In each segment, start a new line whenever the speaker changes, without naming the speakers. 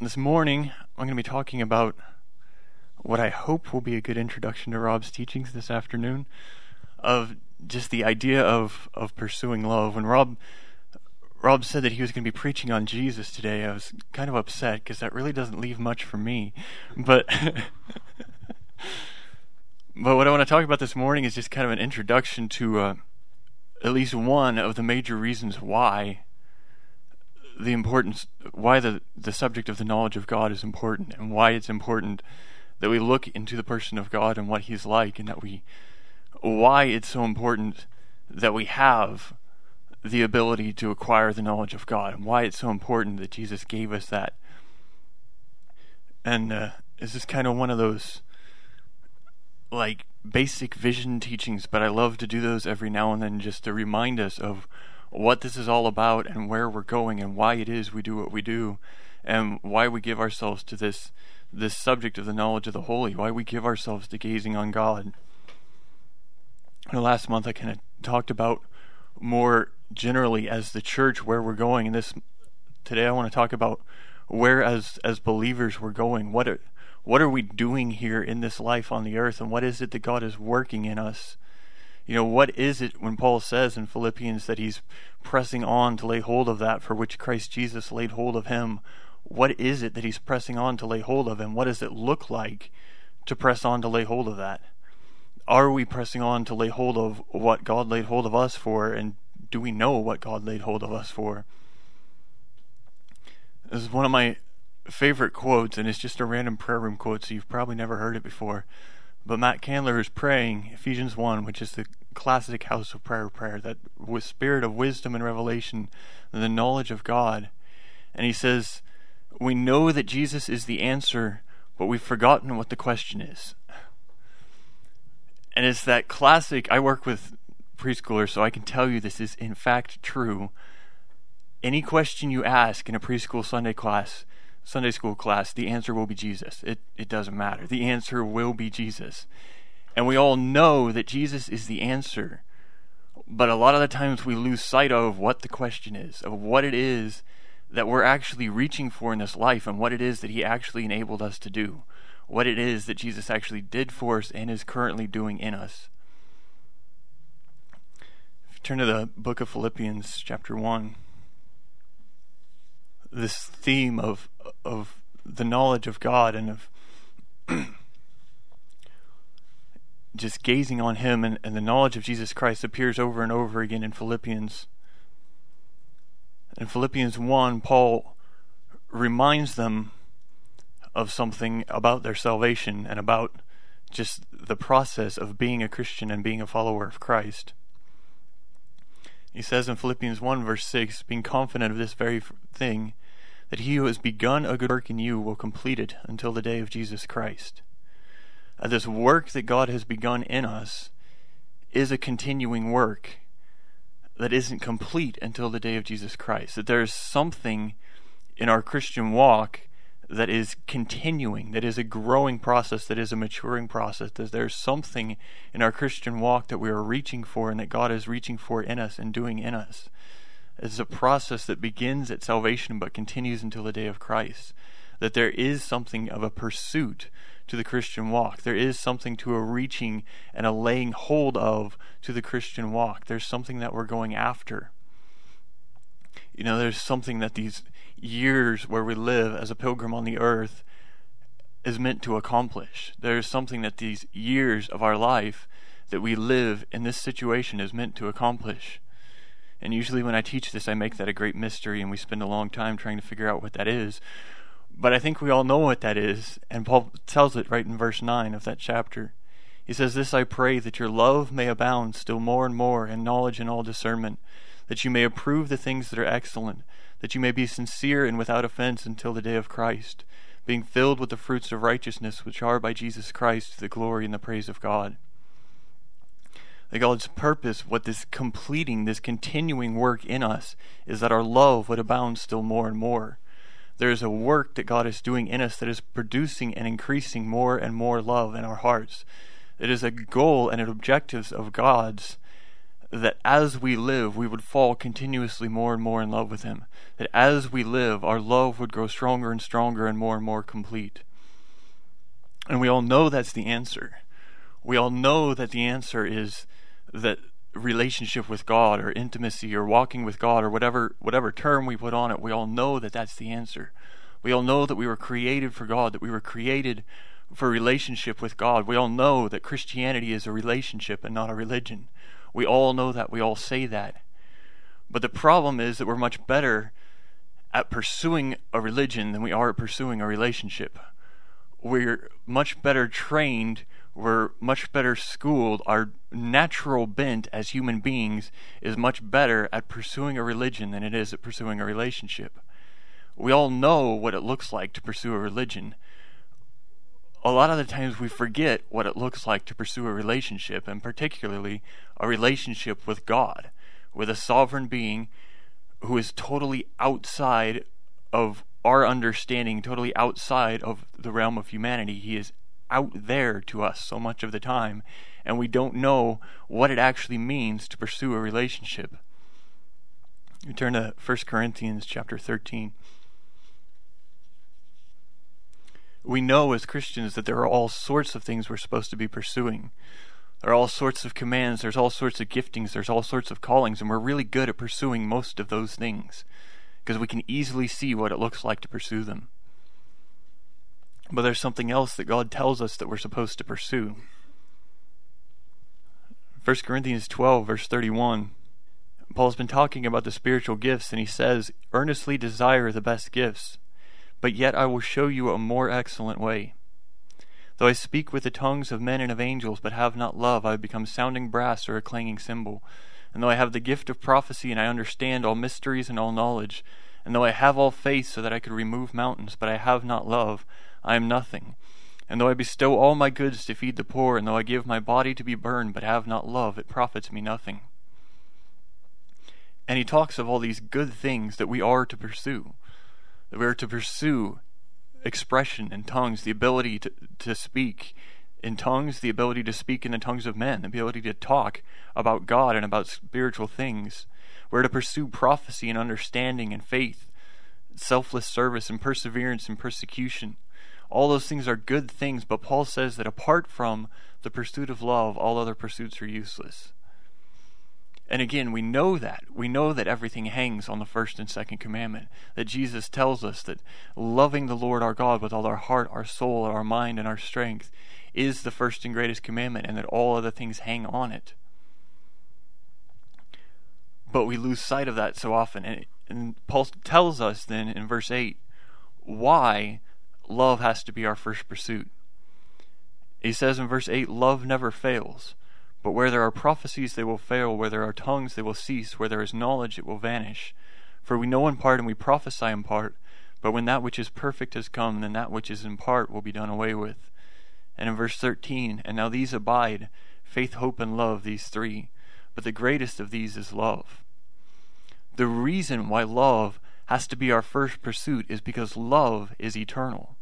This morning, I'm going to be talking about what I hope will be a good introduction to Rob's teachings this afternoon, of just the idea of pursuing love. When Rob said that he was going to be preaching on Jesus today, I was kind of upset because that really doesn't leave much for me. But but what I want to talk about this morning is just kind of an introduction to at least one of the major reasons why the subject of the knowledge of God is important, and why it's important that we look into the person of God and what He's like, and why it's so important that we have the ability to acquire the knowledge of God, and why it's so important that Jesus gave us that. And this is kind of one of those like basic vision teachings, but I love to do those every now and then just to remind us of what this is all about and where we're going and why it is we do what we do, and why we give ourselves to this subject of the knowledge of the holy, why we give ourselves to gazing on God. Last month I kind of talked about more generally as the church where we're going, and today I want to talk about where as believers we're going. What are we doing here in this life on the earth, and what is it that God is working in us? What is it when Paul says in Philippians that he's pressing on to lay hold of that for which Christ Jesus laid hold of him? What is it that he's pressing on to lay hold of, and what does it look like to press on to lay hold of that? Are we pressing on to lay hold of what God laid hold of us for, and do we know what God laid hold of us for? This is one of my favorite quotes, and it's just a random prayer room quote, so you've probably never heard it before. But Matt Candler is praying Ephesians 1, which is the classic house of prayer, that with spirit of wisdom and revelation, the knowledge of God. And he says, we know that Jesus is the answer, but we've forgotten what the question is. And it's that classic, I work with preschoolers, so I can tell you this is in fact true. Any question you ask in a preschool Sunday school class, the answer will be Jesus. It doesn't matter. The answer will be Jesus. And we all know that Jesus is the answer. But a lot of the times we lose sight of what the question is, of what it is that we're actually reaching for in this life, and what it is that He actually enabled us to do. What it is that Jesus actually did for us and is currently doing in us. If you turn to the book of Philippians, chapter 1, this theme of the knowledge of God and of just gazing on Him and the knowledge of Jesus Christ appears over and over again in Philippians. In Philippians 1, Paul reminds them of something about their salvation and about just the process of being a Christian and being a follower of Christ. He says in Philippians 1 verse 6, being confident of this very thing, that He who has begun a good work in you will complete it until the day of Jesus Christ. This work that God has begun in us is a continuing work that isn't complete until the day of Jesus Christ. That there is something in our Christian walk that is continuing, that is a growing process, that is a maturing process, that there's something in our Christian walk that we are reaching for and that God is reaching for in us and doing in us. It's a process that begins at salvation but continues until the day of Christ. That there is something of a pursuit to the Christian walk. There is something to a reaching and a laying hold of to the Christian walk. There's something that we're going after. There's something that these years where we live as a pilgrim on the earth is meant to accomplish. There's something that these years of our life that we live in this situation is meant to accomplish. And usually when I teach this, I make that a great mystery, and we spend a long time trying to figure out what that is. But I think we all know what that is, and Paul tells it right in verse 9 of that chapter. He says, "This I pray, that your love may abound still more and more in knowledge and all discernment, that you may approve the things that are excellent, that you may be sincere and without offense until the day of Christ, being filled with the fruits of righteousness which are by Jesus Christ to the glory and the praise of God." That God's purpose, what this completing, this continuing work in us, is that our love would abound still more and more. There is a work that God is doing in us that is producing and increasing more and more love in our hearts. It is a goal and an objective of God's that as we live, we would fall continuously more and more in love with him. That as we live, our love would grow stronger and stronger and more complete. And we all know that's the answer. We all know that the answer is that relationship with God, or intimacy, or walking with God, or whatever term we put on it. We all know that that's the answer. We all know that we were created for God, that we were created for relationship with God. We all know that Christianity is a relationship and not a religion. We all know that. We all say that. But the problem is that we're much better at pursuing a religion than we are at pursuing a relationship. We're much better trained. We're much better schooled. Our natural bent as human beings is much better at pursuing a religion than it is at pursuing a relationship. We all know what it looks like to pursue a religion. A lot of the times we forget what it looks like to pursue a relationship, and particularly a relationship with God, with a sovereign being who is totally outside of our understanding, totally outside of the realm of humanity. He is out there to us so much of the time, and we don't know what it actually means to pursue a relationship. You turn to 1 Corinthians chapter 13. We know as Christians that there are all sorts of things we're supposed to be pursuing. There are all sorts of commands, there's all sorts of giftings, there's all sorts of callings, and we're really good at pursuing most of those things because we can easily see what it looks like to pursue them. But there's something else that God tells us that we're supposed to pursue. 1 Corinthians 12, verse 31, Paul's been talking about the spiritual gifts, and he says, "Earnestly desire the best gifts, but yet I will show you a more excellent way. Though I speak with the tongues of men and of angels, but have not love, I have become sounding brass or a clanging cymbal. And though I have the gift of prophecy, and I understand all mysteries and all knowledge, and though I have all faith so that I could remove mountains, but I have not love, I am nothing. And though I bestow all my goods to feed the poor, and though I give my body to be burned, but have not love, it profits me nothing." And he talks of all these good things that we are to pursue. That we are to pursue expression in tongues, the ability to speak in tongues, the ability to speak in the tongues of men, the ability to talk about God and about spiritual things. We're to pursue prophecy and understanding and faith, selfless service and perseverance and persecution. All those things are good things, but Paul says that apart from the pursuit of love, all other pursuits are useless. And again, we know that. We know that everything hangs on the first and second commandment. That Jesus tells us that loving the Lord our God with all our heart, our soul, our mind, and our strength is the first and greatest commandment, and that all other things hang on it. But we lose sight of that so often. And Paul tells us then in verse 8 why love has to be our first pursuit. He says in verse 8, "Love never fails. But where there are prophecies, they will fail. Where there are tongues, they will cease. Where there is knowledge, it will vanish. For we know in part and we prophesy in part. But when that which is perfect has come, then that which is in part will be done away with." And in verse 13, "And now these abide, faith, hope, and love, these three. But the greatest of these is love." The reason why love has to be our first pursuit is because love is eternal.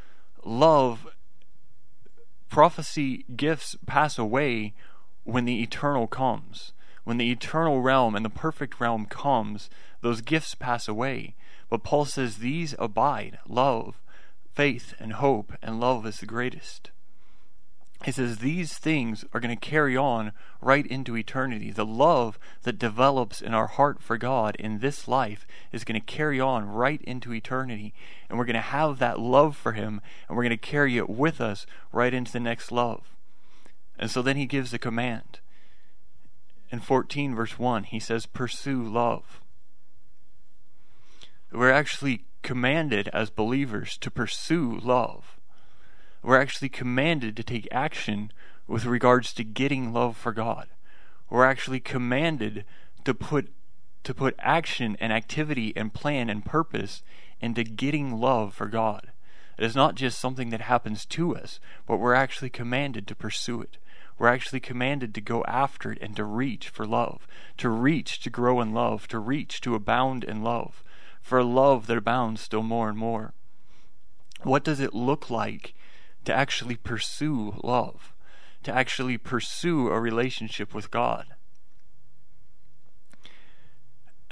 Prophecy gifts pass away when the eternal comes. When the eternal realm and the perfect realm comes, those gifts pass away. But Paul says these abide: love, faith, and hope, and love is the greatest. He says these things are going to carry on right into eternity. The love that develops in our heart for God in this life is going to carry on right into eternity. And we're going to have that love for Him, and we're going to carry it with us right into the next love. And so then he gives a command. In 14 verse 1, he says, "Pursue love." We're actually commanded as believers to pursue love. We're actually commanded to take action with regards to getting love for God. We're actually commanded to put action and activity and plan and purpose into getting love for God. It is not just something that happens to us, but we're actually commanded to pursue it. We're actually commanded to go after it and to reach for love, to reach to grow in love, to reach to abound in love, for a love that abounds still more and more. What does it look like to actually pursue love, to actually pursue a relationship with God?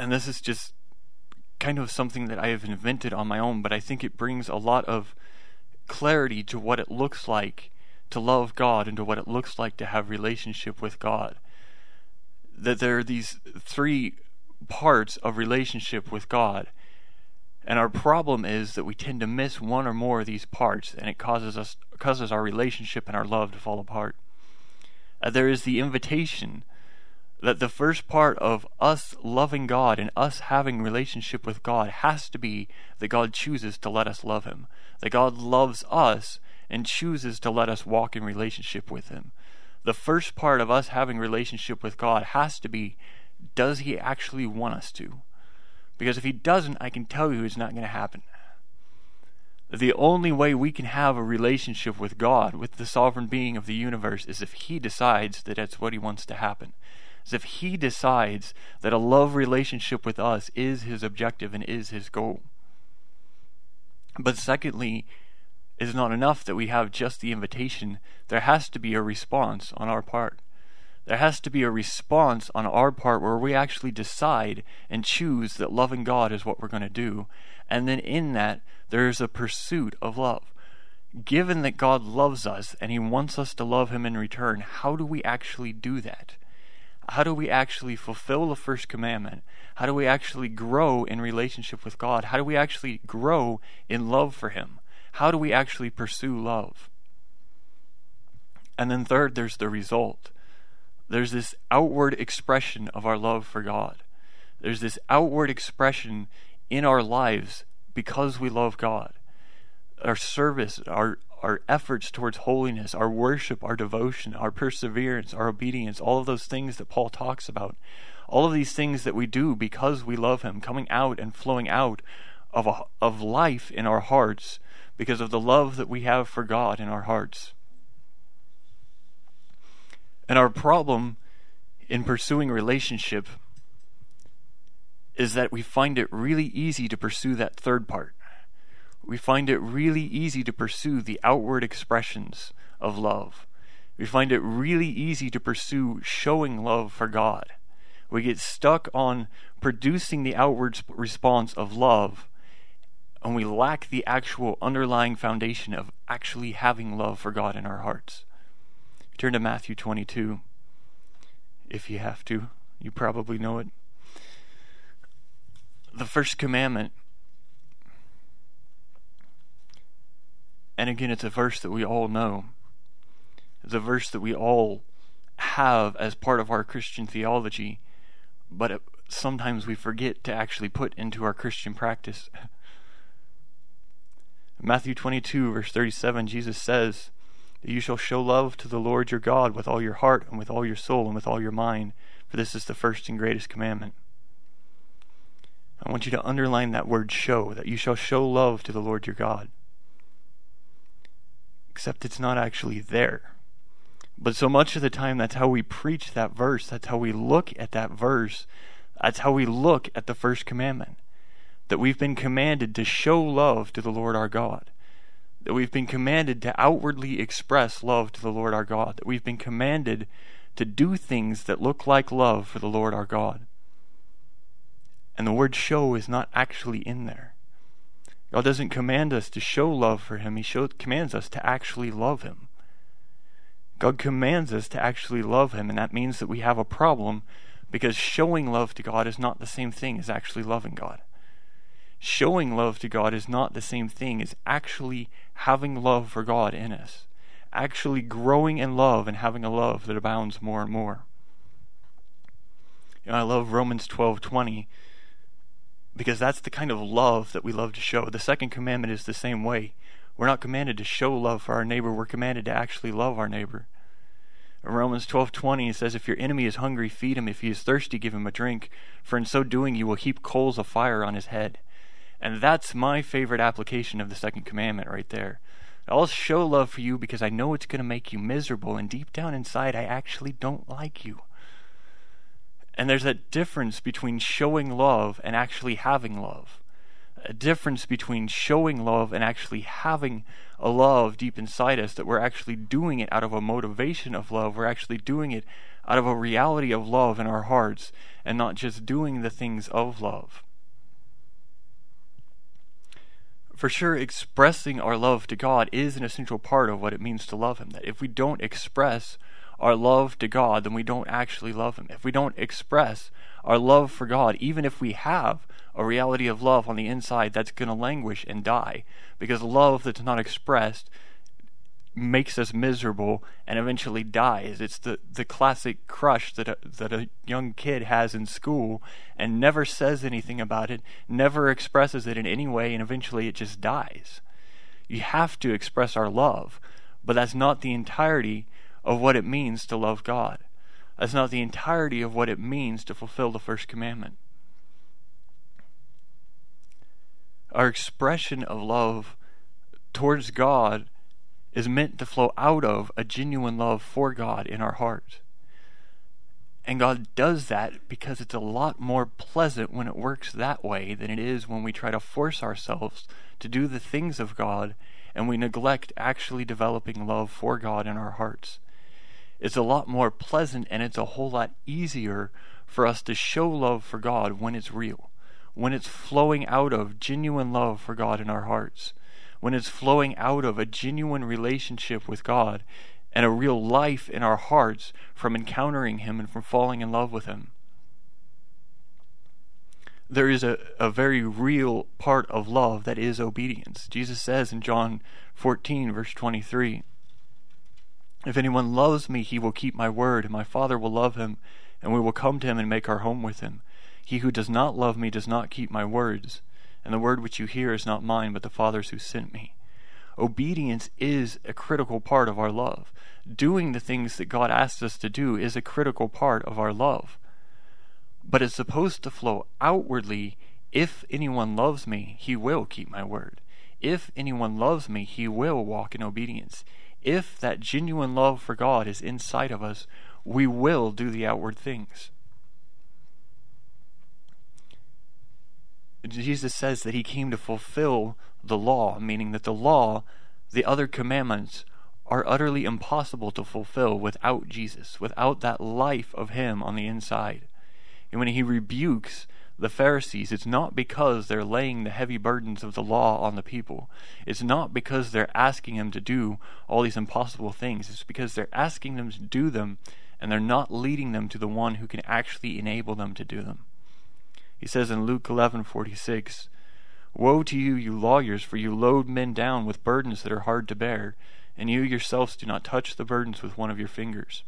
and this is just kind of something that I have invented on my own, but I think it brings a lot of clarity to what it looks like to love God and to what it looks like to have relationship with God. That there are these three parts of relationship with God, and our problem is that we tend to miss one or more of these parts, and it causes our relationship and our love to fall apart. There is the invitation that the first part of us loving God and us having relationship with God has to be that God chooses to let us love Him. That God loves us and chooses to let us walk in relationship with Him. The first part of us having relationship with God has to be, does He actually want us to? Because if He doesn't, I can tell you it's not going to happen. The only way we can have a relationship with God, with the sovereign being of the universe, is if He decides that that's what He wants to happen. As if He decides that a love relationship with us is His objective and is His goal. But secondly, it's not enough that we have just the invitation. There has to be a response on our part. There has to be a response on our part where we actually decide and choose that loving God is what we're going to do. And then in that, there is a pursuit of love. Given that God loves us and He wants us to love Him in return, how do we actually do that? How do we actually fulfill the first commandment? How do we actually grow in relationship with God? How do we actually grow in love for Him? How do we actually pursue love? And then third, there's the result. There's this outward expression of our love for God. There's this outward expression in our lives because we love God. Our service, our efforts towards holiness, our worship, our devotion, our perseverance, our obedience, all of those things that Paul talks about, all of these things that we do because we love Him, coming out and flowing out of life in our hearts because of the love that we have for God in our hearts. And our problem in pursuing relationship is that we find it really easy to pursue that third part. We find it really easy to pursue the outward expressions of love. We find it really easy to pursue showing love for God. We get stuck on producing the outward response of love, and we lack the actual underlying foundation of actually having love for God in our hearts. Turn to Matthew 22. If you have to, you probably know it. The first commandment, and again, it's a verse that we all know. It's a verse that we all have as part of our Christian theology, but sometimes we forget to actually put into our Christian practice. Matthew 22, verse 37, Jesus says that you shall show love to the Lord your God with all your heart and with all your soul and with all your mind, for this is the first and greatest commandment. I want you to underline that word show, that you shall show love to the Lord your God. Except it's not actually there. But so much of the time, that's how we preach that verse. That's how we look at that verse. That's how we look at the first commandment. That we've been commanded to show love to the Lord our God. That we've been commanded to outwardly express love to the Lord our God. That we've been commanded to do things that look like love for the Lord our God. And the word show is not actually in there. God doesn't command us to show love for Him. He commands us to actually love Him. God commands us to actually love Him, and that means that we have a problem because showing love to God is not the same thing as actually loving God. Showing love to God is not the same thing as actually having love for God in us. Actually growing in love and having a love that abounds more and more. I love Romans 12:20 because that's the kind of love that we love to show. The second commandment is the same way. We're not commanded to show love for our neighbor. We're commanded to actually love our neighbor. In Romans 12:20 it says, if your enemy is hungry, feed him. If he is thirsty, give him a drink. For in so doing you will heap coals of fire on his head. And that's my favorite application of the second commandment right there. I'll show love for you because I know it's going to make you miserable, and deep down inside I actually don't like you. And there's a difference between showing love and actually having love. A difference between showing love and actually having a love deep inside us, that we're actually doing it out of a motivation of love. We're actually doing it out of a reality of love in our hearts, and not just doing the things of love. For sure, expressing our love to God is an essential part of what it means to love Him. That if we don't express our love to God, then we don't actually love Him. If we don't express our love for God, even if we have a reality of love on the inside, that's going to languish and die. Because love that's not expressed makes us miserable and eventually dies. It's the classic crush that a young kid has in school and never says anything about it, never expresses it in any way, and eventually it just dies. You have to express our love, but that's not the entirety of what it means to love God. That's not the entirety of what it means to fulfill the first commandment. Our expression of love towards God is meant to flow out of a genuine love for God in our heart. And God does that because it's a lot more pleasant when it works that way than it is when we try to force ourselves to do the things of God and we neglect actually developing love for God in our hearts. It's a lot more pleasant, and it's a whole lot easier for us to show love for God when it's real, when it's flowing out of genuine love for God in our hearts, when it's flowing out of a genuine relationship with God and a real life in our hearts from encountering Him and from falling in love with Him. There is a very real part of love that is obedience. Jesus says in John 14, verse 23, "If anyone loves me, he will keep my word, and my Father will love him, and we will come to him and make our home with him. He who does not love me does not keep my words, and the word which you hear is not mine, but the Father's who sent me." Obedience is a critical part of our love. Doing the things that God asks us to do is a critical part of our love. But it's supposed to flow outwardly. If anyone loves me, he will keep my word. If anyone loves me, he will walk in obedience. If that genuine love for God is inside of us, we will do the outward things. Jesus says that He came to fulfill the law, meaning that the law, the other commandments, are utterly impossible to fulfill without Jesus, without that life of Him on the inside. And when He rebukes the Pharisees, it's not because they're laying the heavy burdens of the law on the people. It's not because they're asking Him to do all these impossible things. It's because they're asking them to do them, and they're not leading them to the one who can actually enable them to do them. He says in Luke 11:46, "Woe to you, you lawyers, for you load men down with burdens that are hard to bear, and you yourselves do not touch the burdens with one of your fingers."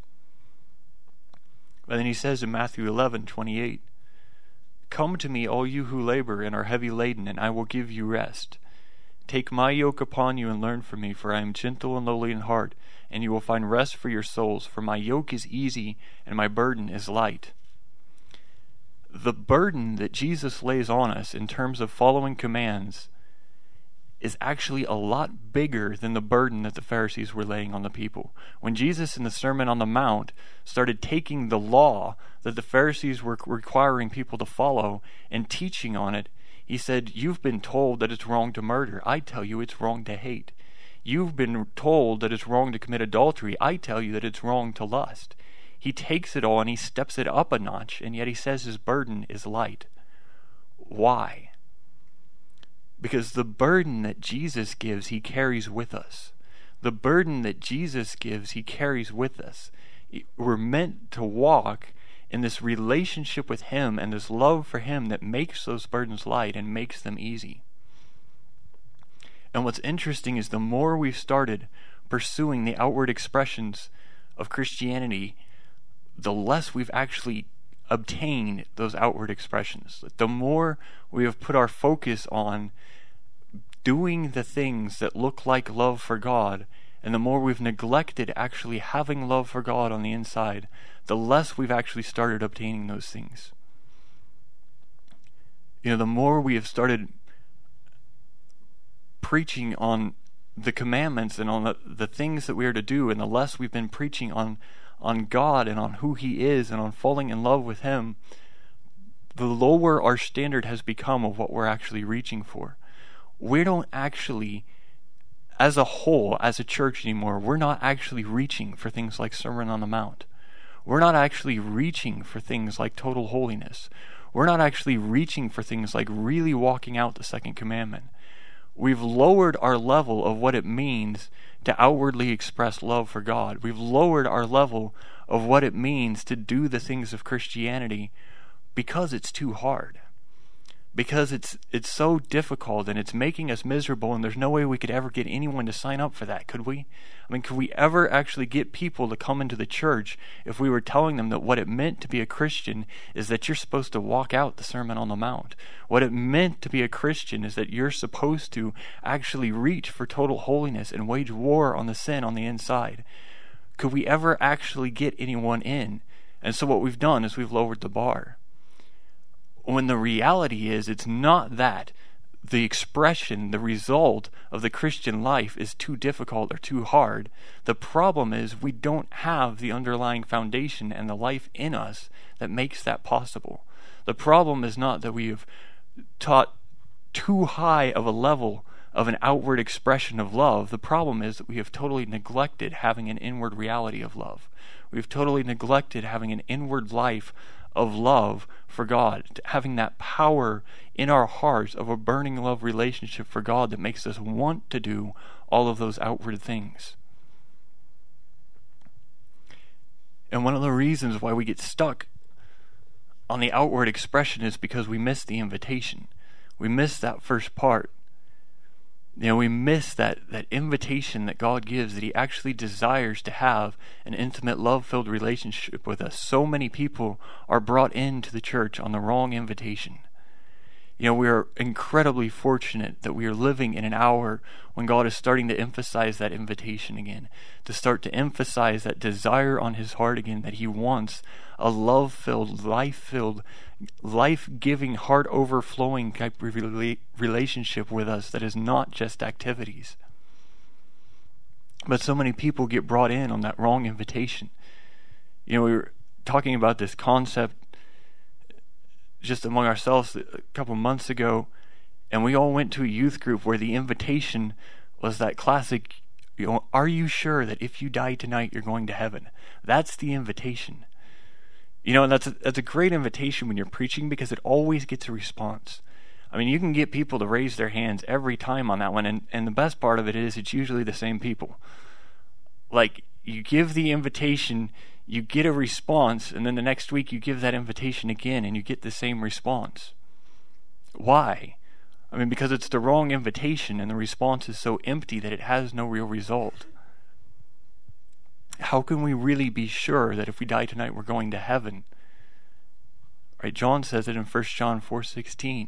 But then He says in Matthew 11:28, "Come to me, all you who labor and are heavy laden, and I will give you rest. Take my yoke upon you and learn from me, for I am gentle and lowly in heart, and you will find rest for your souls, for my yoke is easy and my burden is light." The burden that Jesus lays on us in terms of following commands is actually a lot bigger than the burden that the Pharisees were laying on the people. When Jesus in the Sermon on the Mount started taking the law that the Pharisees were requiring people to follow and teaching on it, He said, "You've been told that it's wrong to murder. I tell you it's wrong to hate. You've been told that it's wrong to commit adultery. I tell you that it's wrong to lust." He takes it all and He steps it up a notch, and yet He says His burden is light. Why? Because the burden that Jesus gives, He carries with us. The burden that Jesus gives, He carries with us. We're meant to walk in this relationship with Him and this love for Him that makes those burdens light and makes them easy. And what's interesting is the more we've started pursuing the outward expressions of Christianity, the less we've actually obtained those outward expressions. The more we have put our focus on doing the things that look like love for God, and the more we've neglected actually having love for God on the inside, the less we've actually started obtaining those things. The more we have started preaching on the commandments and on the things that we are to do, and the less we've been preaching on God and on who He is and on falling in love with Him, the lower our standard has become of what we're actually reaching for. We don't actually, as a whole, as a church anymore, we're not actually reaching for things like Sermon on the Mount. we're not actually reaching for things like total holiness. We're not actually reaching for things like really walking out the second commandment. We've lowered our level of what it means to outwardly express love for God. We've lowered our level of what it means to do the things of Christianity because it's too hard. Because it's so difficult and it's making us miserable, and there's no way we could ever get anyone to sign up for that, could we? I mean, could we ever actually get people to come into the church if we were telling them that what it meant to be a Christian is that you're supposed to walk out the Sermon on the Mount? What it meant to be a Christian is that you're supposed to actually reach for total holiness and wage war on the sin on the inside. Could we ever actually get anyone in? And so what we've done is we've lowered the bar. When the reality is, it's not that the expression, the result of the Christian life is too difficult or too hard. The problem is we don't have the underlying foundation and the life in us that makes that possible. The problem is not that we have taught too high of a level of an outward expression of love. The problem is that we have totally neglected having an inward reality of love. We've totally neglected having an inward life of love for God, having that power in our hearts of a burning love relationship for God that makes us want to do all of those outward things. And one of the reasons why we get stuck on the outward expression is because we miss the invitation. We miss that first part. We miss that invitation that God gives, that He actually desires to have an intimate, love-filled relationship with us. So many people are brought into the church on the wrong invitation. We are incredibly fortunate that we are living in an hour when God is starting to emphasize that invitation again, to start to emphasize that desire on His heart again, that He wants a love-filled, life-filled, life-giving, heart-overflowing type of relationship with us that is not just activities. But so many people get brought in on that wrong invitation. We were talking about this concept just among ourselves a couple months ago, and we all went to a youth group where the invitation was that classic, are you sure that if you die tonight you're going to heaven? That's the invitation. And that's a great invitation when you're preaching, because it always gets a response. I mean, you can get people to raise their hands every time on that one, and the best part of it is it's usually the same people. Like, you give the invitation, you get a response, and then the next week you give that invitation again and you get the same response. Why? I mean, because it's the wrong invitation and the response is so empty that it has no real result. How can we really be sure that if we die tonight we're going to heaven? Right? John says it in 1 John 4:16.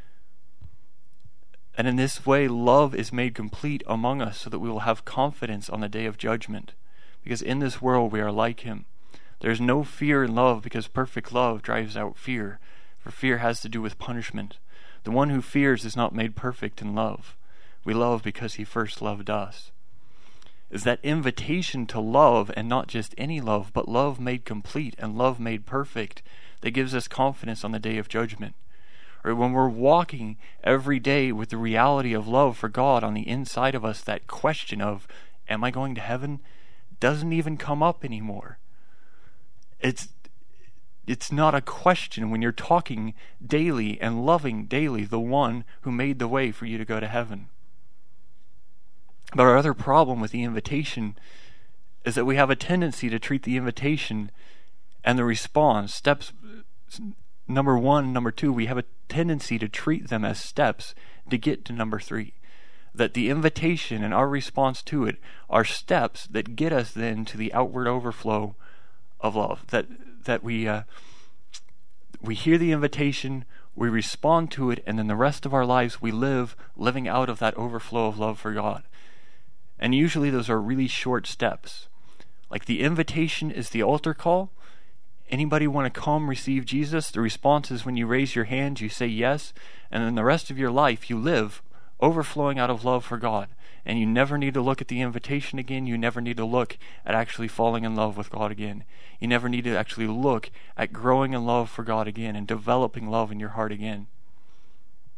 And in this way love is made complete among us, so that we will have confidence on the day of judgment. Because in this world we are like Him. There is no fear in love, because perfect love drives out fear. For fear has to do with punishment. The one who fears is not made perfect in love. We love because He first loved us. Is that invitation to love, and not just any love, but love made complete and love made perfect, that gives us confidence on the day of judgment. Or when we're walking every day with the reality of love for God on the inside of us, that question of, am I going to heaven, doesn't even come up anymore. It's not a question when you're talking daily and loving daily the one who made the way for you to go to heaven. But our other problem with the invitation is that we have a tendency to treat the invitation and the response, steps number 1, number 2, we have a tendency to treat them as steps to get to number 3. That the invitation and our response to it are steps that get us then to the outward overflow of love. That we hear the invitation, we respond to it, and then the rest of our lives we living out of that overflow of love for God. And usually those are really short steps. Like the invitation is the altar call. Anybody want to come receive Jesus? The response is when you raise your hand, you say yes, and then the rest of your life you live overflowing out of love for God. And you never need to look at the invitation again. You never need to look at actually falling in love with God again. You never need to actually look at growing in love for God again and developing love in your heart again.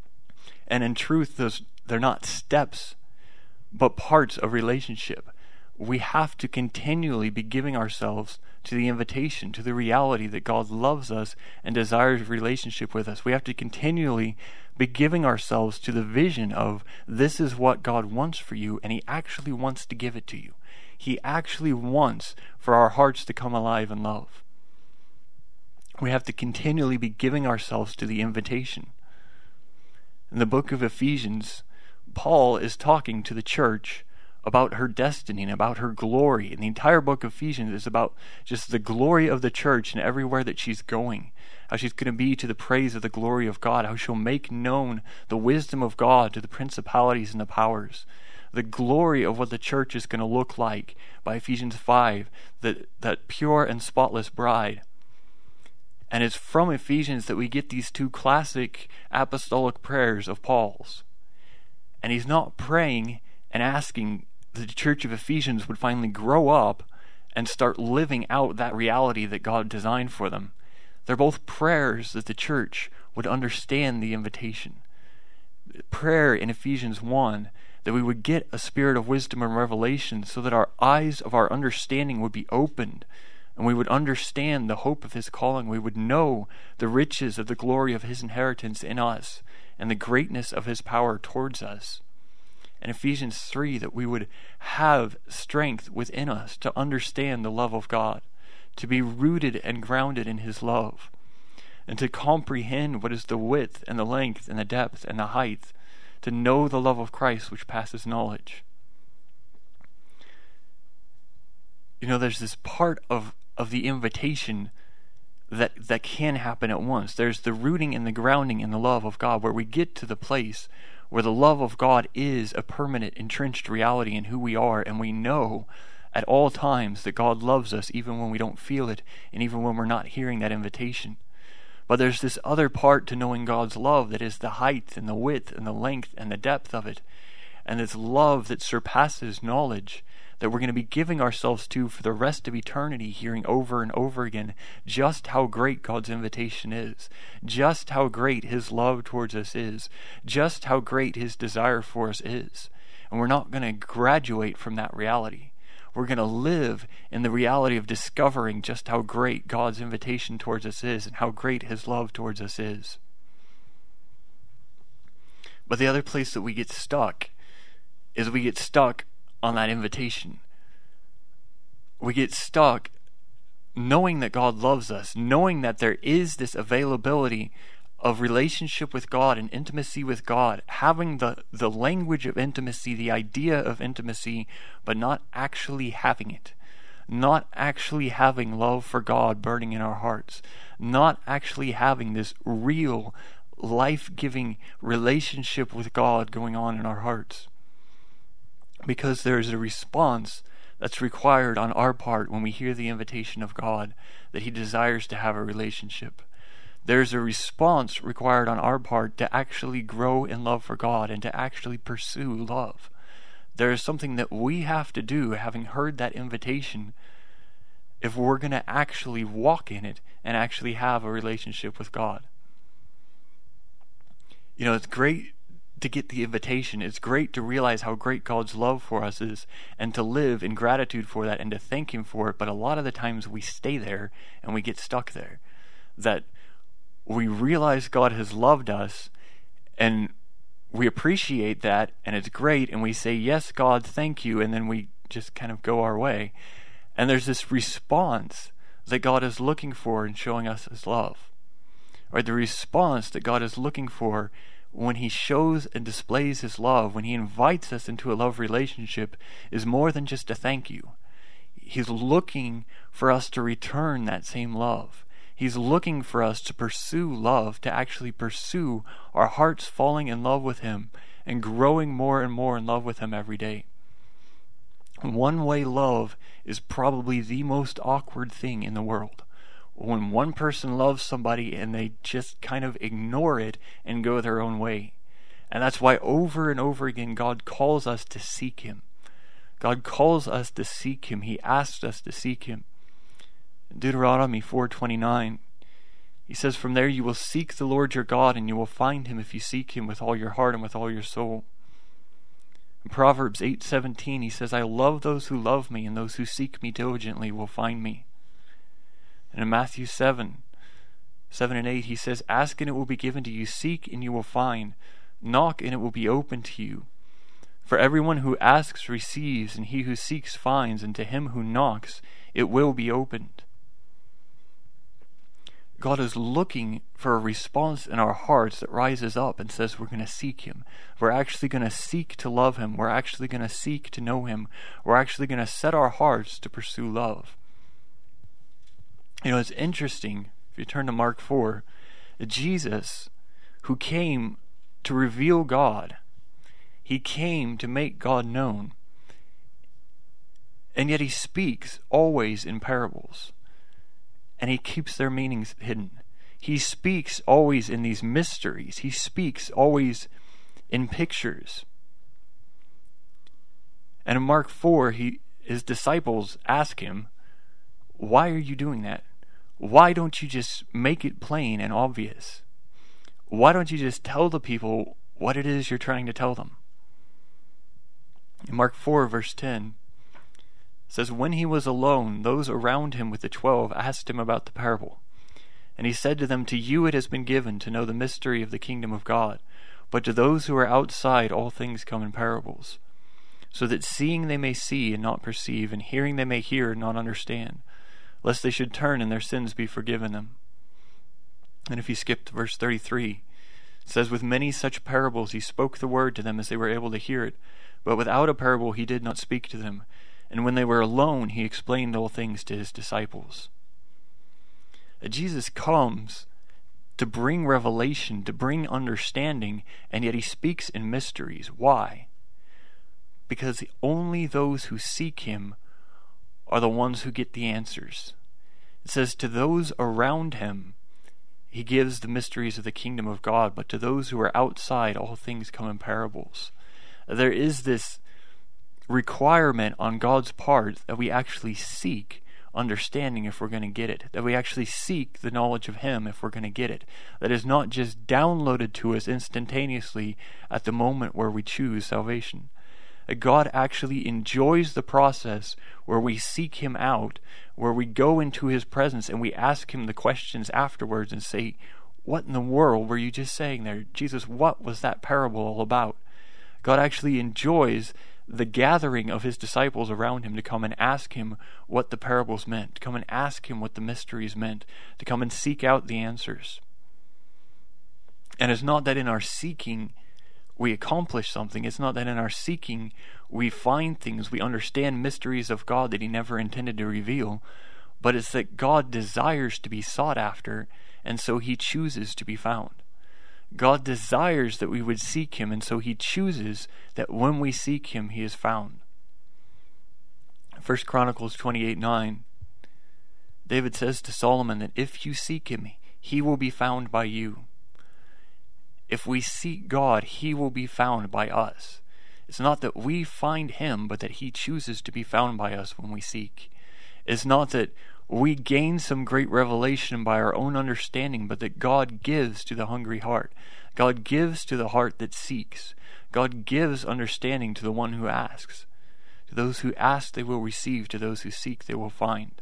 And in truth, they're not steps, but parts of relationship. we have to continually be giving ourselves to the invitation, to the reality that God loves us and desires a relationship with us. We have to continually be giving ourselves to the vision of this is what God wants for you, and He actually wants to give it to you. He actually wants for our hearts to come alive in love. We have to continually be giving ourselves to the invitation. In the book of Ephesians, Paul is talking to the church about her destiny and about her glory. And the entire book of Ephesians is about just the glory of the church and everywhere that she's going. How she's going to be to the praise of the glory of God. How she'll make known the wisdom of God to the principalities and the powers. The glory of what the church is going to look like by Ephesians 5, that pure and spotless bride. And it's from Ephesians that we get these two classic apostolic prayers of Paul's. And he's not praying and asking that the church of Ephesians would finally grow up and start living out that reality that God designed for them. They're both prayers that the church would understand the invitation. Prayer in Ephesians 1, that we would get a spirit of wisdom and revelation so that our eyes of our understanding would be opened and we would understand the hope of His calling. We would know the riches of the glory of His inheritance in us and the greatness of His power towards us. And Ephesians 3, that we would have strength within us to understand the love of God, to be rooted and grounded in His love, and to comprehend what is the width and the length and the depth and the height, to know the love of Christ which passes knowledge. There's this part of the invitation that can happen at once. There's the rooting and the grounding in the love of God, where we get to the place where the love of God is a permanent, entrenched reality in who we are, and we know at all times that God loves us even when we don't feel it, and even when we're not hearing that invitation. But there's this other part to knowing God's love that is the height and the width and the length and the depth of it, and this love that surpasses knowledge, that we're going to be giving ourselves to for the rest of eternity, hearing over and over again just how great God's invitation is, just how great His love towards us is, just how great His desire for us is. And we're not going to graduate from that reality. We're going to live in the reality of discovering just how great God's invitation towards us is and how great His love towards us is. But the other place that we get stuck is we get stuck on that invitation. We get stuck knowing that God loves us, knowing that there is this availability of relationship with God and intimacy with God, having the language of intimacy, the idea of intimacy, but not actually having it. Not actually having love for God burning in our hearts. Not actually having this real, life-giving relationship with God going on in our hearts. Because there's a response that's required on our part when we hear the invitation of God that He desires to have a relationship. There's a response required on our part to actually grow in love for God and to actually pursue love. There is something that we have to do, having heard that invitation, if we're going to actually walk in it and actually have a relationship with God. It's great to get the invitation. It's great to realize how great God's love for us is and to live in gratitude for that and to thank Him for it. But a lot of the times we stay there and we get stuck there. That we realize God has loved us and we appreciate that and it's great and we say, yes, God, thank you. And then we just kind of go our way. And there's this response that God is looking for in showing us His love. Or the response that God is looking for when He shows and displays His love, when He invites us into a love relationship, is more than just a thank you. He's looking for us to return that same love. He's looking for us to pursue love, to actually pursue our hearts falling in love with Him and growing more and more in love with Him every day. One-way love is probably the most awkward thing in the world. When one person loves somebody and they just kind of ignore it and go their own way. And that's why over and over again God calls us to seek Him. God calls us to seek Him. He asks us to seek Him. In Deuteronomy 4:29, He says, "From there you will seek the Lord your God, and you will find Him if you seek Him with all your heart and with all your soul." In Proverbs 8:17, he says, I love those who love me, and those who seek me diligently will find me. And in Matthew 7 and 8, he says, ask and it will be given to you, seek and you will find, knock and it will be opened to you. For everyone who asks receives, and he who seeks finds, and to him who knocks it will be opened. God is looking for a response in our hearts that rises up and says we're going to seek him. We're actually going to seek to love him. We're actually going to seek to know him. We're actually going to set our hearts to pursue love. You know, it's interesting, if you turn to Mark 4, Jesus, who came to reveal God, he came to make God known, and yet he speaks always in parables. And he keeps their meanings hidden. He speaks always in these mysteries. He speaks always in pictures. And in Mark 4, his disciples ask him, why are you doing that? Why don't you just make it plain and obvious? Why don't you just tell the people what it is you're trying to tell them? In Mark 4, verse 10, it says, when he was alone, those around him with the 12 asked him about the parable. And he said to them, to you it has been given to know the mystery of the kingdom of God, but to those who are outside all things come in parables, so that seeing they may see and not perceive, and hearing they may hear and not understand, lest they should turn and their sins be forgiven them. And if you skip to verse 33, it says, with many such parables he spoke the word to them as they were able to hear it, but without a parable he did not speak to them. And when they were alone, he explained all things to his disciples. Jesus comes to bring revelation, to bring understanding, and yet he speaks in mysteries. Why? Because only those who seek him are the ones who get the answers. It says, to those around him, he gives the mysteries of the kingdom of God, but to those who are outside, all things come in parables. There is this requirement on God's part that we actually seek understanding if we're going to get it, that we actually seek the knowledge of him if we're going to get it, that is not just downloaded to us instantaneously at the moment where we choose salvation. That God actually enjoys the process where we seek him out, where we go into his presence and we ask him the questions afterwards and say, what in the world were you just saying there? Jesus, what was that parable all about? God actually enjoys the gathering of his disciples around him to come and ask him what the parables meant, to come and ask him what the mysteries meant, to come and seek out the answers. And it's not that in our seeking we accomplish something. It's not that in our seeking we find things, we understand mysteries of God that he never intended to reveal, but it's that God desires to be sought after, and so he chooses to be found. God desires that we would seek him, and so he chooses that when we seek him, he is found. 1 Chronicles 28:9, David says to Solomon that if you seek him, he will be found by you. If we seek God, he will be found by us. It's not that we find him, but that he chooses to be found by us when we seek. It's not that we gain some great revelation by our own understanding, but that God gives to the hungry heart. God gives to the heart that seeks. God gives understanding to the one who asks. To those who ask, they will receive. To those who seek, they will find.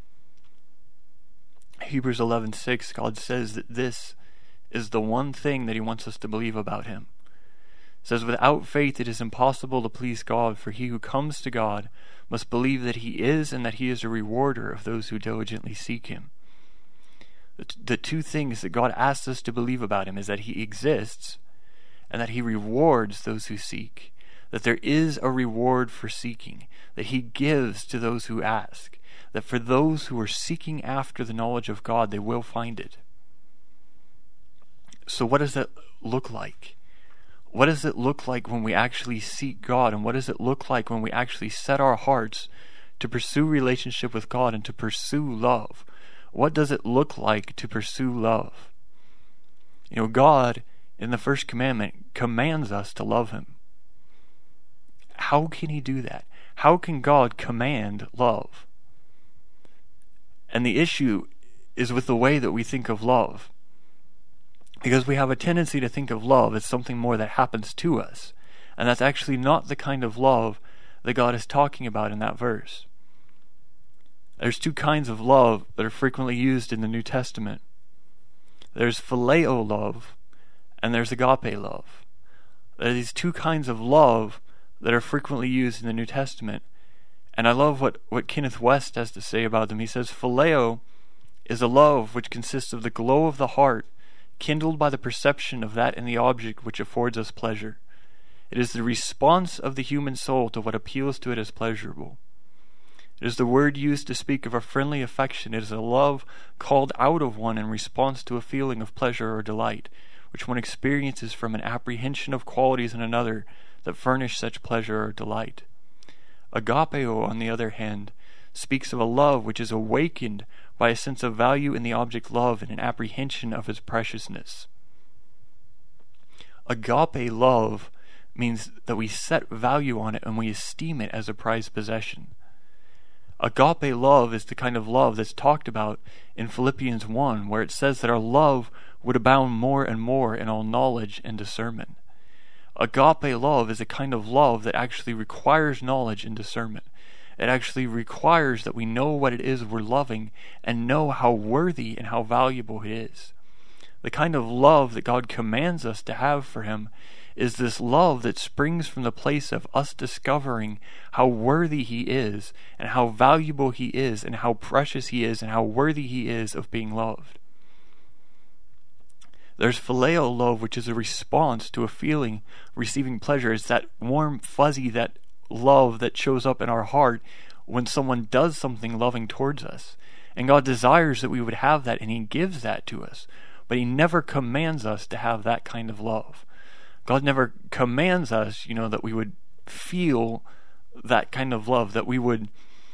Hebrews 11:6, God says that this is the one thing that he wants us to believe about him. It says, without faith it is impossible to please God, for he who comes to God must believe that he is, and that he is a rewarder of those who diligently seek him. The two things that God asks us to believe about him is that he exists and that he rewards those who seek. That there is a reward for seeking, that he gives to those who ask, that for those who are seeking after the knowledge of God, they will find it. So what does that look like? What does it look like when we actually seek God? And what does it look like when we actually set our hearts to pursue relationship with God and to pursue love? What does it look like to pursue love? You know, God, in the first commandment, commands us to love him. How can he do that? How can God command love? And the issue is with the way that we think of love. Because we have a tendency to think of love as something more that happens to us. And that's actually not the kind of love that God is talking about in that verse. There's two kinds of love that are frequently used in the New Testament. There's phileo love, and there's agape love. There are these two kinds of love that are frequently used in the New Testament. And I love what Kenneth West has to say about them. He says, phileo is a love which consists of the glow of the heart, kindled by the perception of that in the object which affords us pleasure. It is the response of the human soul to what appeals to it as pleasurable. It is the word used to speak of a friendly affection. It is a love called out of one in response to a feeling of pleasure or delight, which one experiences from an apprehension of qualities in another that furnish such pleasure or delight. Agapeo, on the other hand, speaks of a love which is awakened by a sense of value in the object loved and an apprehension of its preciousness. Agape love means that we set value on it and we esteem it as a prized possession. Agape love is the kind of love that's talked about in Philippians 1, where it says that our love would abound more and more in all knowledge and discernment. Agape love is a kind of love that actually requires knowledge and discernment. It actually requires that we know what it is we're loving and know how worthy and how valuable it is. The kind of love that God commands us to have for Him is this love that springs from the place of us discovering how worthy He is and how valuable He is and how precious He is and how worthy He is of being loved. There's phileo love, which is a response to a feeling, receiving pleasure. It's that warm, fuzzy, that love that shows up in our heart when someone does something loving towards us. And God desires that we would have that, and He gives that to us. But He never commands us to have that kind of love. God never commands us, that we would feel that kind of love, that we would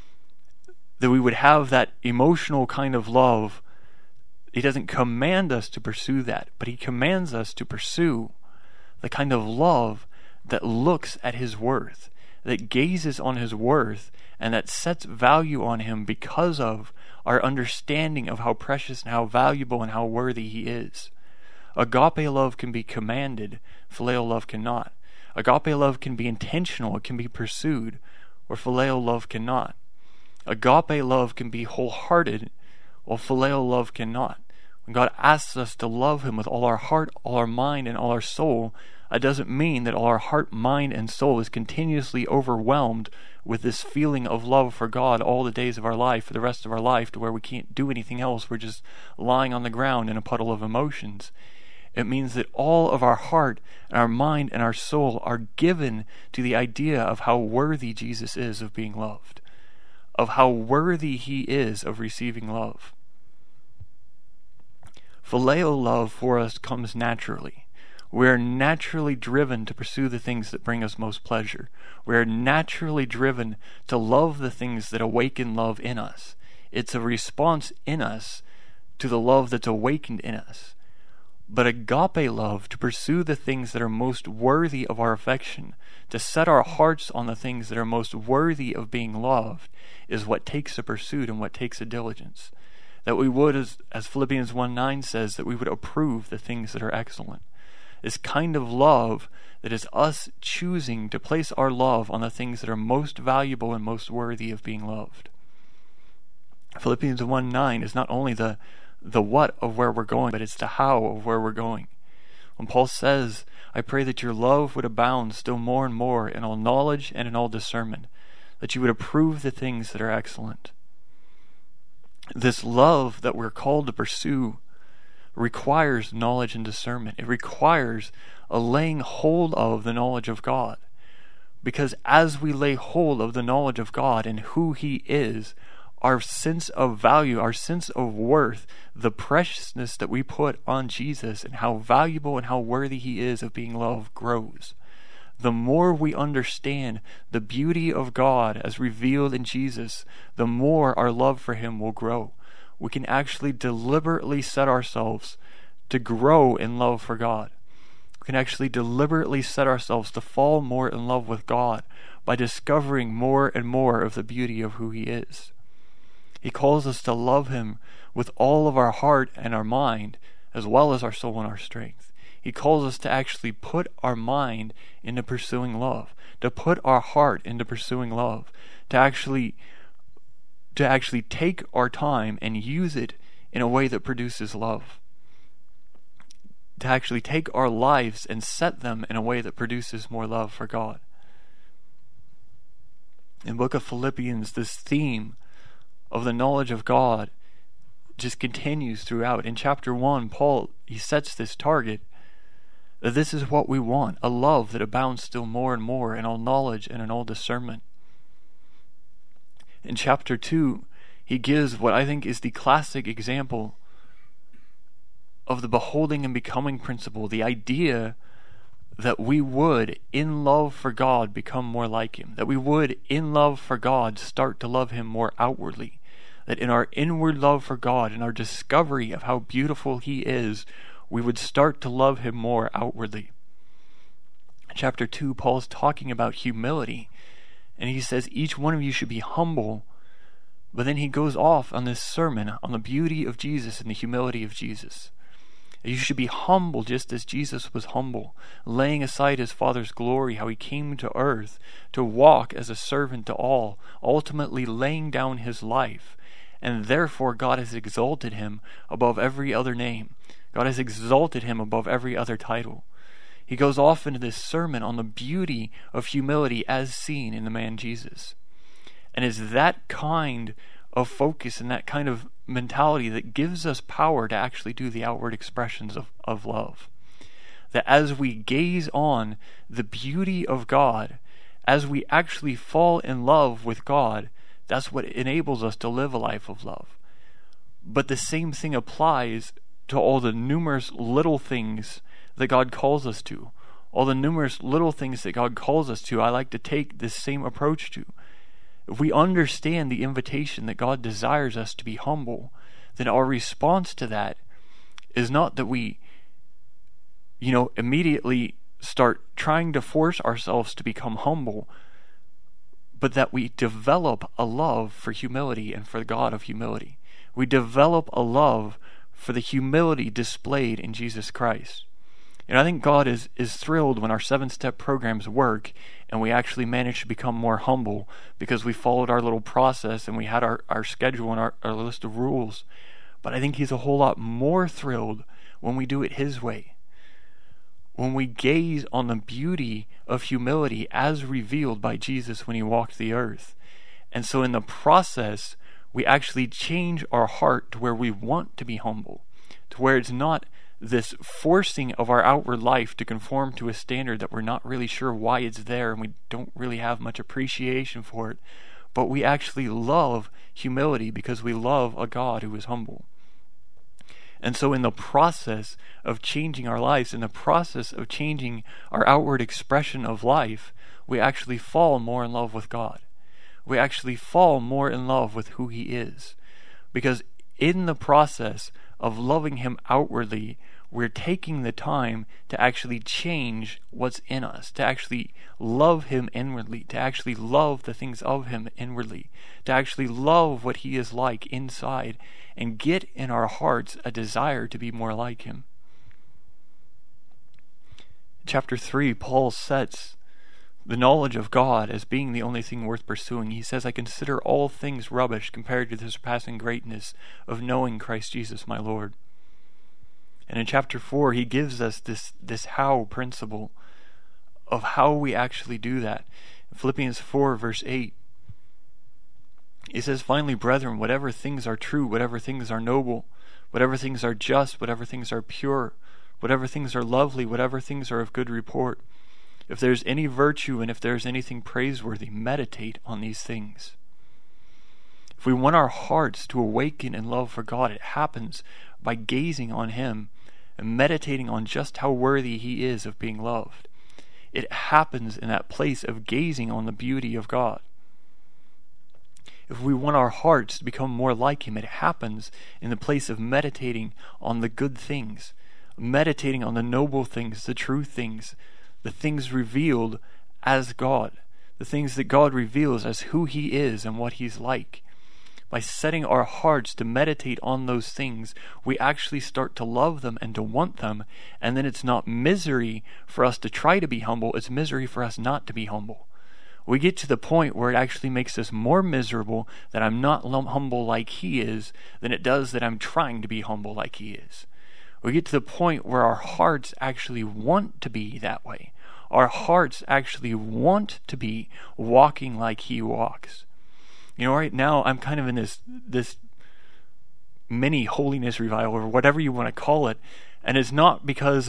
have that emotional kind of love. He doesn't command us to pursue that, but He commands us to pursue the kind of love that looks at His worth, that gazes on His worth, and that sets value on Him because of our understanding of how precious and how valuable and how worthy He is. Agape love can be commanded, phileo love cannot. Agape love can be intentional, it can be pursued, where phileo love cannot. Agape love can be wholehearted, while phileo love cannot. When God asks us to love Him with all our heart, all our mind, and all our soul, it doesn't mean that all our heart, mind, and soul is continuously overwhelmed with this feeling of love for God all the days of our life, for the rest of our life, to where we can't do anything else. We're just lying on the ground in a puddle of emotions. It means that all of our heart and our mind and our soul are given to the idea of how worthy Jesus is of being loved, of how worthy He is of receiving love. Phileo love for us comes naturally. We are naturally driven to pursue the things that bring us most pleasure. We are naturally driven to love the things that awaken love in us. It's a response in us to the love that's awakened in us. But agape love, to pursue the things that are most worthy of our affection, to set our hearts on the things that are most worthy of being loved, is what takes a pursuit and what takes a diligence. That we would, as Philippians 1:9 says, that we would approve the things that are excellent. This kind of love that is us choosing to place our love on the things that are most valuable and most worthy of being loved. Philippians 1:9 is not only the what of where we're going, but it's the how of where we're going. When Paul says, I pray that your love would abound still more and more in all knowledge and in all discernment, that you would approve the things that are excellent. This love that we're called to pursue requires knowledge and discernment. It requires a laying hold of the knowledge of God. Because as we lay hold of the knowledge of God and who He is, our sense of value, our sense of worth, the preciousness that we put on Jesus and how valuable and how worthy He is of being loved grows. The more we understand the beauty of God as revealed in Jesus, the more our love for Him will grow. We can actually deliberately set ourselves to grow in love for God. We can actually deliberately set ourselves to fall more in love with God by discovering more and more of the beauty of who He is. He calls us to love Him with all of our heart and our mind, as well as our soul and our strength. He calls us to actually put our mind into pursuing love, to put our heart into pursuing love, to actually take our time and use it in a way that produces love, to actually take our lives and set them in a way that produces more love for God. In the book of Philippians, this theme of the knowledge of God just continues throughout. In chapter 1, Paul, he sets this target that this is what we want, a love that abounds still more and more in all knowledge and in all discernment. In chapter 2, he gives what I think is the classic example of the beholding and becoming principle, the idea that we would, in love for God, become more like Him, that we would, in love for God, start to love Him more outwardly, that in our inward love for God, in our discovery of how beautiful He is, we would start to love Him more outwardly. In chapter 2, Paul's talking about humility, and he says each one of you should be humble, but then he goes off on this sermon on the beauty of Jesus and the humility of Jesus. You should be humble just as Jesus was humble, laying aside His Father's glory, how He came to earth to walk as a servant to all, ultimately laying down His life. And therefore God has exalted Him above every other name. God has exalted Him above every other title. He goes off into this sermon on the beauty of humility as seen in the man Jesus. And it's that kind of focus and that kind of mentality that gives us power to actually do the outward expressions of love. That as we gaze on the beauty of God, as we actually fall in love with God, that's what enables us to live a life of love. But the same thing applies to all the numerous little things that God calls us to. All the numerous little things that God calls us to, I like to take this same approach to. If we understand the invitation that God desires us to be humble, then our response to that is not that we, immediately start trying to force ourselves to become humble, but that we develop a love for humility and for the God of humility. We develop a love for the humility displayed in Jesus Christ. And I think God is thrilled when our 7-step programs work and we actually manage to become more humble because we followed our little process and we had our schedule and our list of rules. But I think He's a whole lot more thrilled when we do it His way. When we gaze on the beauty of humility as revealed by Jesus when He walked the earth. And so in the process, we actually change our heart to where we want to be humble, to where it's not this forcing of our outward life to conform to a standard that we're not really sure why it's there and we don't really have much appreciation for it, but we actually love humility because we love a God who is humble. And so in the process of changing our lives, in the process of changing our outward expression of life, we actually fall more in love with God. We actually fall more in love with who He is. Because in the process of loving Him outwardly, we're taking the time to actually change what's in us, to actually love Him inwardly, to actually love the things of Him inwardly, to actually love what He is like inside, and get in our hearts a desire to be more like Him. Chapter 3, Paul sets the knowledge of God as being the only thing worth pursuing. He says, I consider all things rubbish compared to the surpassing greatness of knowing Christ Jesus my Lord. And in chapter 4, he gives us this how principle of how we actually do that. In Philippians 4, verse 8, he says, finally, brethren, whatever things are true, whatever things are noble, whatever things are just, whatever things are pure, whatever things are lovely, whatever things are of good report, if there's any virtue and if there's anything praiseworthy, meditate on these things. If we want our hearts to awaken in love for God, it happens by gazing on Him and meditating on just how worthy He is of being loved. It happens in that place of gazing on the beauty of God. If we want our hearts to become more like Him, it happens in the place of meditating on the good things, meditating on the noble things, the true things, the things revealed as God, the things that God reveals as who He is and what He's like. by setting our hearts to meditate on those things, we actually start to love them and to want them, and then it's not misery for us to try to be humble, it's misery for us not to be humble. We get to the point where it actually makes us more miserable that I'm not humble like he is than it does that I'm trying to be humble like he is. We get to the point where our hearts actually want to be that way. Our hearts actually want to be walking like he walks. You know, right now I'm kind of in this mini holiness revival, or whatever you want to call it, and it's not because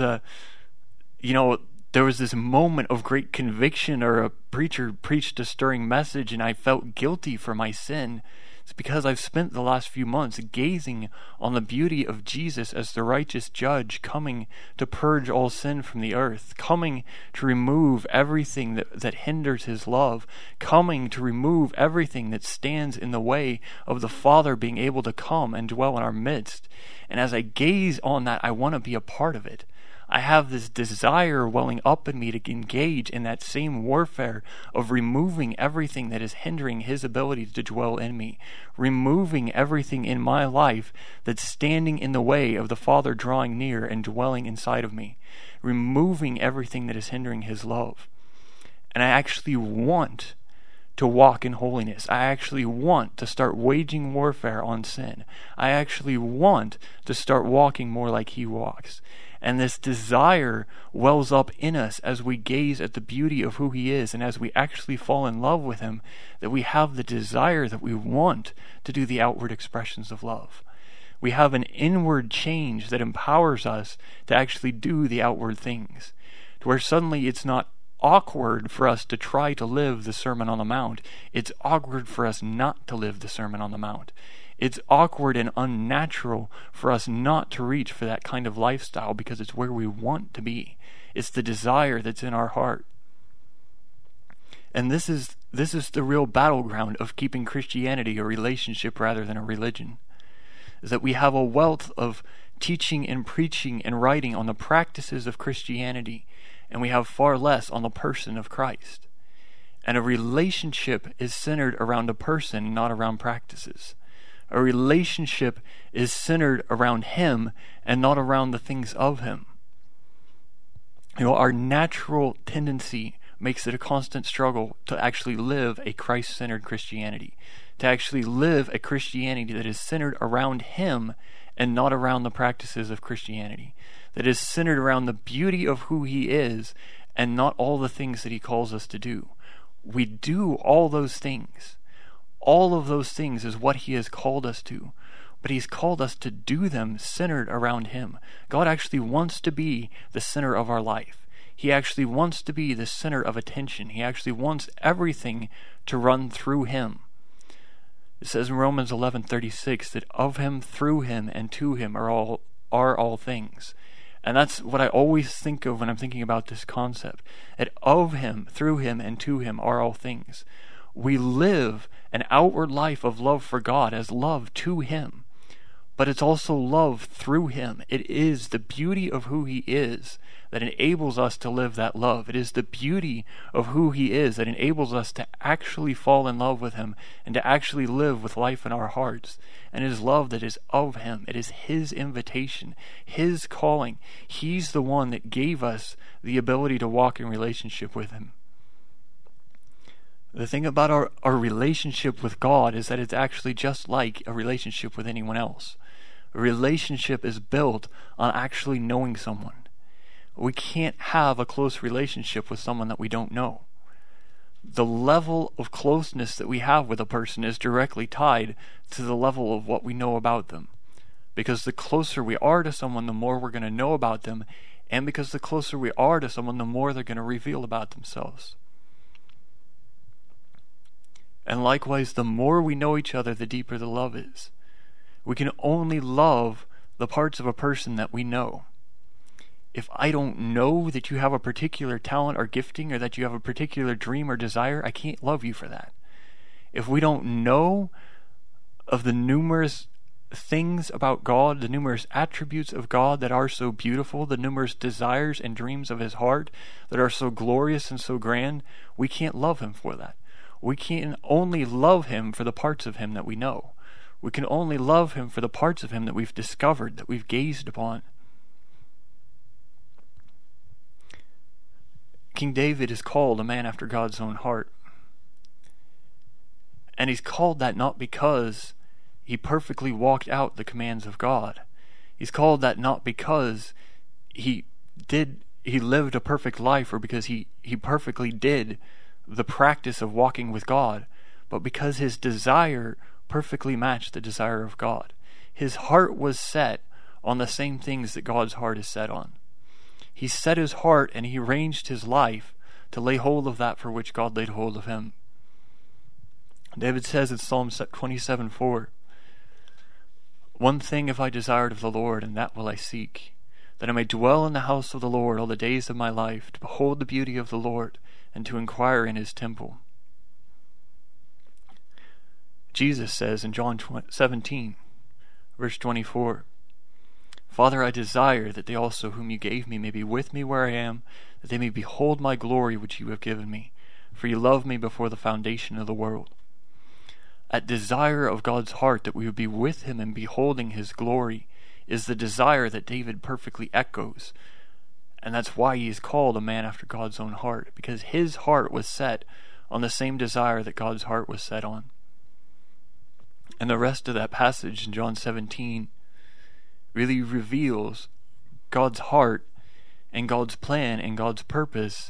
there was this moment of great conviction or a preacher preached a stirring message and I felt guilty for my sin. It's because I've spent the last few months gazing on the beauty of Jesus as the righteous judge coming to purge all sin from the earth, coming to remove everything that hinders his love, coming to remove everything that stands in the way of the Father being able to come and dwell in our midst. And as I gaze on that, I want to be a part of it. I have this desire welling up in me to engage in that same warfare of removing everything that is hindering his ability to dwell in me, removing everything in my life that's standing in the way of the Father drawing near and dwelling inside of me, removing everything that is hindering his love. And I actually want to walk in holiness. I actually want to start waging warfare on sin. I actually want to start walking more like he walks. And this desire wells up in us as we gaze at the beauty of who he is, and as we actually fall in love with him, that we have the desire that we want to do the outward expressions of love. We have an inward change that empowers us to actually do the outward things, to where suddenly it's not awkward for us to try to live the Sermon on the Mount. It's awkward for us not to live the Sermon on the Mount. It's awkward and unnatural for us not to reach for that kind of lifestyle because it's where we want to be. It's the desire that's in our heart. And this is the real battleground of keeping Christianity a relationship rather than a religion. Is that we have a wealth of teaching and preaching and writing on the practices of Christianity, and we have far less on the person of Christ. And a relationship is centered around a person, not around practices. A relationship is centered around him and not around the things of him. You know, our natural tendency makes it a constant struggle to actually live a Christ-centered Christianity, to actually live a Christianity that is centered around him and not around the practices of Christianity, that is centered around the beauty of who he is and not all the things that he calls us to do. We do all those things. All of those things is what he has called us to, but he's called us to do them centered around him. God actually wants to be the center of our life. He actually wants to be the center of attention. He actually wants everything to run through him. It says in Romans 11:36 that of him, through him, and to him are all things. And that's what I always think of when I'm thinking about this concept. That of him, through him, and to him are all things. We live an outward life of love for God as love to him, but it's also love through him. It is the beauty of who he is that enables us to live that love. It is the beauty of who he is that enables us to actually fall in love with him and to actually live with life in our hearts. And it is love that is of him. It is his invitation, his calling. He's the one that gave us the ability to walk in relationship with him. The thing about our relationship with God is that it's actually just like a relationship with anyone else. A relationship is built on actually knowing someone. We can't have a close relationship with someone that we don't know. The level of closeness that we have with a person is directly tied to the level of what we know about them. Because the closer we are to someone, the more we're going to know about them. And because the closer we are to someone, the more they're going to reveal about themselves. And likewise, the more we know each other, the deeper the love is. We can only love the parts of a person that we know. If I don't know that you have a particular talent or gifting, or that you have a particular dream or desire, I can't love you for that. If we don't know of the numerous things about God, the numerous attributes of God that are so beautiful, the numerous desires and dreams of his heart that are so glorious and so grand, we can't love him for that. We can only love him for the parts of him that we know. We can only love him for the parts of him that we've discovered, that we've gazed upon. King David is called a man after God's own heart. And he's called that not because he perfectly walked out the commands of God. He's called that not because he lived a perfect life, or because he perfectly did the practice of walking with God, but because his desire perfectly matched the desire of God. His heart was set on the same things that God's heart is set on. He set his heart and he arranged his life to lay hold of that for which God laid hold of him. David says in Psalm 27:4, "One thing have I desired of the Lord, and that will I seek, that I may dwell in the house of the Lord all the days of my life, to behold the beauty of the Lord, and to inquire in his temple." Jesus says in John 17, verse 24, "Father, I desire that they also whom you gave me may be with me where I am, that they may behold my glory which you have given me, for you loved me before the foundation of the world." That desire of God's heart that we would be with him and beholding his glory is the desire that David perfectly echoes. And that's why he is called a man after God's own heart, because his heart was set on the same desire that God's heart was set on. And the rest of that passage in John 17 really reveals God's heart and God's plan and God's purpose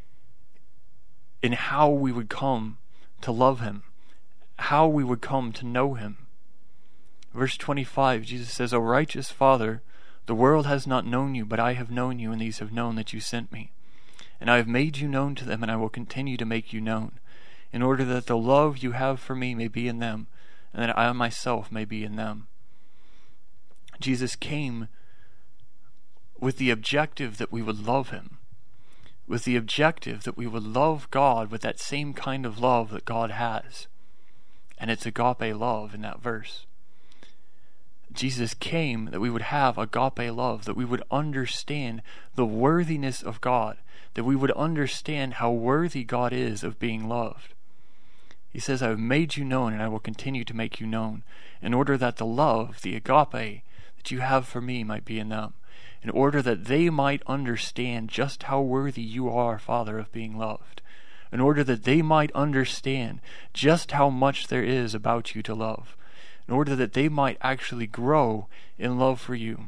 in how we would come to love him, how we would come to know him. Verse 25, Jesus says, "O righteous Father, the world has not known you, but I have known you, and these have known that you sent me. And I have made you known to them, and I will continue to make you known, in order that the love you have for me may be in them, and that I myself may be in them." Jesus came with the objective that we would love him, with the objective that we would love God with that same kind of love that God has. And it's agape love in that verse. Jesus came that we would have agape love, that we would understand the worthiness of God, that we would understand how worthy God is of being loved. He says, "I have made you known, and I will continue to make you known, in order that the love, the agape, that you have for me might be in them, in order that they might understand just how worthy you are, Father, of being loved, in order that they might understand just how much there is about you to love, in order that they might actually grow in love for you."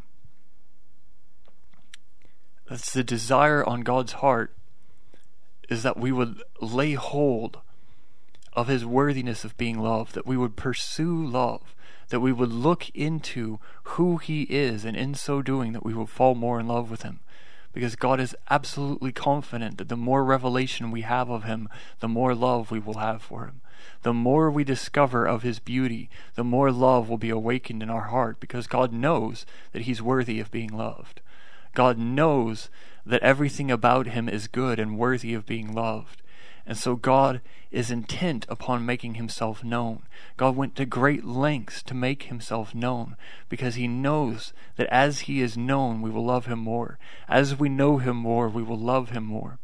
That's the desire on God's heart, is that we would lay hold of his worthiness of being loved, that we would pursue love, that we would look into who he is, and in so doing that we will fall more in love with him. Because God is absolutely confident that the more revelation we have of him, the more love we will have for him. The more we discover of his beauty, the more love will be awakened in our heart, because God knows that he's worthy of being loved. God knows that everything about him is good and worthy of being loved. And so God is intent upon making himself known. God went to great lengths to make himself known, because he knows that as he is known, we will love him more. As we know him more, we will love him more.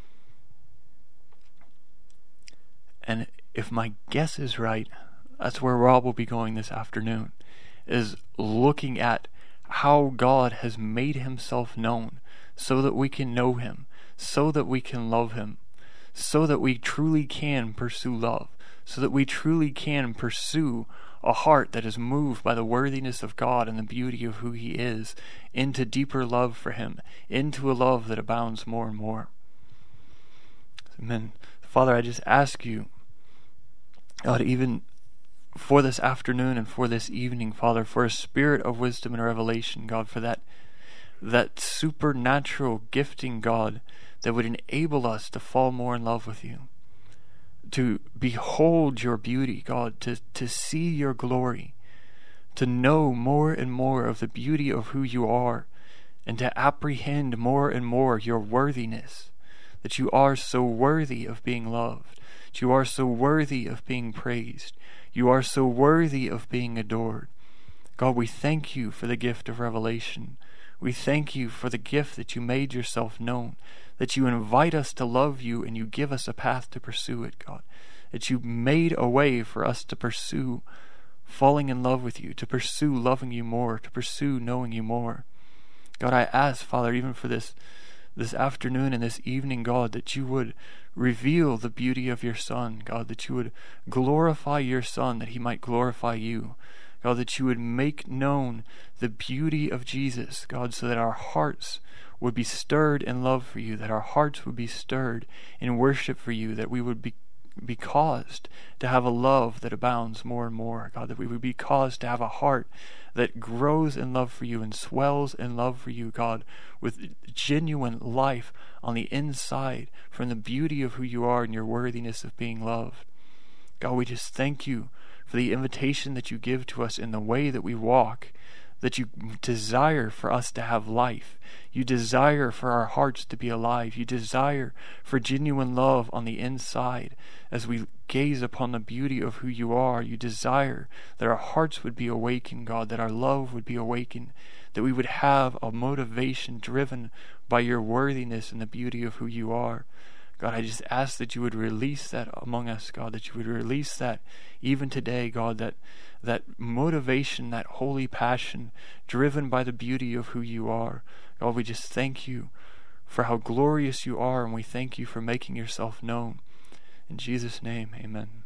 And if my guess is right, that's where Rob will be going this afternoon, is looking at how God has made himself known so that we can know him, so that we can love him, so that we truly can pursue love, so that we truly can pursue a heart that is moved by the worthiness of God and the beauty of who he is, into deeper love for him, into a love that abounds more and more. Amen. Father, I just ask you, God, even for this afternoon and for this evening, Father, for a spirit of wisdom and revelation, God, for that supernatural gifting, God, that would enable us to fall more in love with you, to behold your beauty, God, to see your glory, to know more and more of the beauty of who you are, and to apprehend more and more your worthiness, that you are so worthy of being loved, that you are so worthy of being praised, you are so worthy of being adored. God, we thank you for the gift of revelation. We thank you for the gift that you made yourself known, that you invite us to love you and you give us a path to pursue it, God. That you made a way for us to pursue falling in love with you, to pursue loving you more, to pursue knowing you more. God, I ask, Father, even for this afternoon and this evening, God, that you would reveal the beauty of your Son, God, that you would glorify your Son, that he might glorify you. God, that you would make known the beauty of Jesus, God, so that our hearts would be stirred in love for you, that our hearts would be stirred in worship for you, that we would be caused to have a love that abounds more and more, God, that we would be caused to have a heart that grows in love for you and swells in love for you, God, with genuine life on the inside from the beauty of who you are and your worthiness of being loved. God, we just thank you for the invitation that you give to us in the way that we walk, that you desire for us to have life. You desire for our hearts to be alive. You desire for genuine love on the inside as we gaze upon the beauty of who you are. You desire that our hearts would be awakened, God, that our love would be awakened, that we would have a motivation driven by your worthiness and the beauty of who you are. God, I just ask that you would release that among us, God, that you would release that even today, God, that motivation, that holy passion driven by the beauty of who you are. God, we just thank you for how glorious you are, and we thank you for making yourself known. In Jesus' name, amen.